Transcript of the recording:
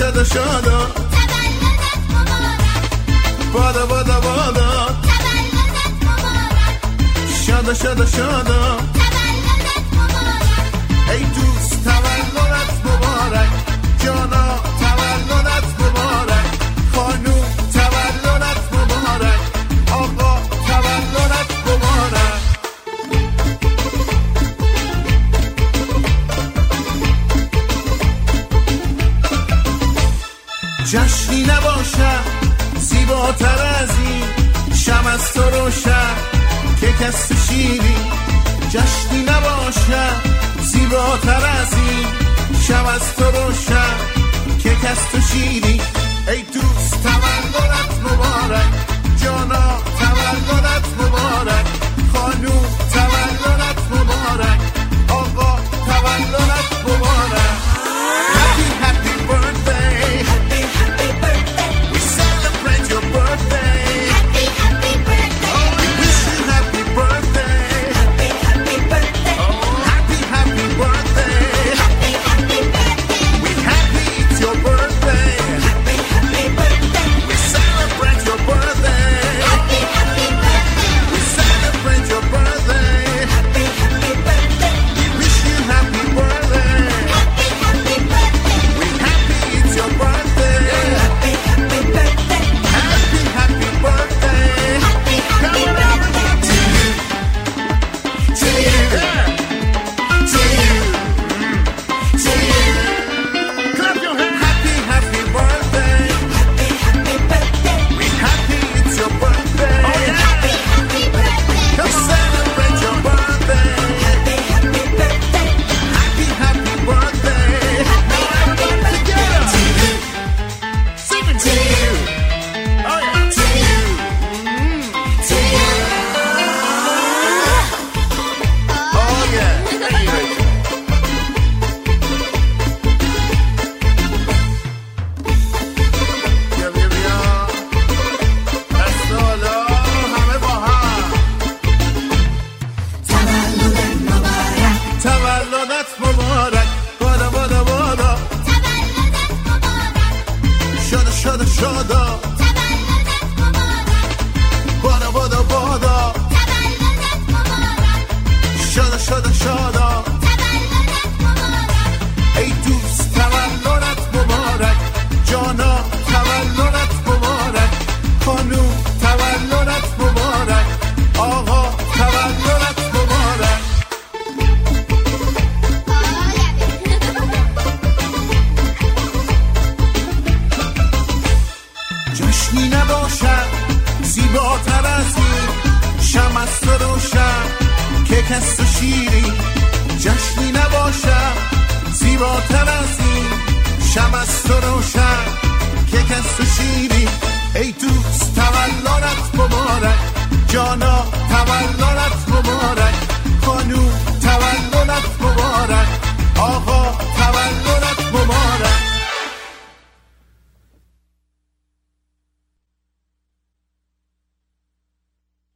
شادا شادا تولدت مبارک بادا بادا بادا تولدت مبارک شادا شادا شادا تولدت مبارک ای دوست تولدت مبارک جانا تولدت مبارک خانوم تولدت مبارک آقا تولدت مبارک جشنی نباشد زیباتر از این شم از تو روشن که کس تو شیری جشنی نباشد زیباتر از این شم از تو روشن که کس تو شیری ای دوست تولدت مبارک جانا تولدت مبارک خانوم تولدت مبارک آقا تولدت مبارک Happy happy birthday Happy happy birthday We celebrate your birthday Happy happy birthday Oh we wish you happy birthday Happy happy birthday Oh happy happy birthday Happy happy birthday We happy it's your birthday Happy happy birthday We celebrate your birthday Happy happy birthday We celebrate your birthday Happy happy birthday We wish you happy birthday Happy happy birthday We happy it's your birthday Happy happy birthday Happy happy birthday Happy happy birthday to you to you to you to you Clap your hands Happy happy birthday Happy happy birthday We happy it's your birthday Oh yeah Happy happy birthday Come celebrate your birthday Happy happy birthday Happy happy birthday Happy happy birthday to you Sing it to you Oh yeah to you to you Oh yeah Thank you بیا بیا بیا دست بالا همه با هم تولدت مبارک تولدت مبارک بادا بادا بادا تولدت مبارک شادا شادا شادا تولدت مبارک بادا بادا بادا تولدت مبارک شادا شادا شادا تولدت مبارک ای دوست تولدت مبارک جانا تولدت مبارک خانوم تولدت مبارک آقا تولدت مبارک جشنی نباشد زیباتر از این شم از تو روشن که کس تو شیری جشنی نباشد زیباتر از این شم از تو روشن که کس تو شیری ای دوست تولدت مبارک جانا تولدت